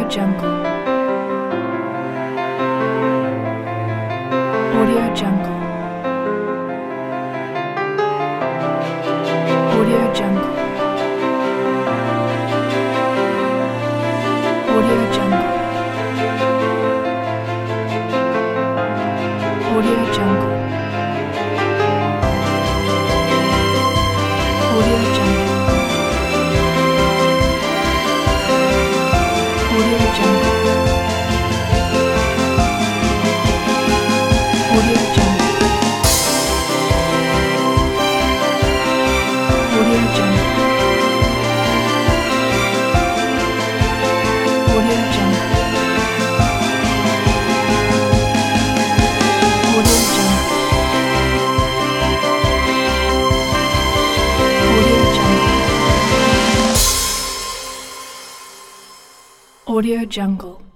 Jungle. Audio Jungle. Audio Jungle. Audio Jungle. Audio Jungle. Audio Jungle. Audio Jungle. Audio Jungle. Audio Jungle. Audio Jungle. Audio Jungle. Audio Jungle. Audio Jungle.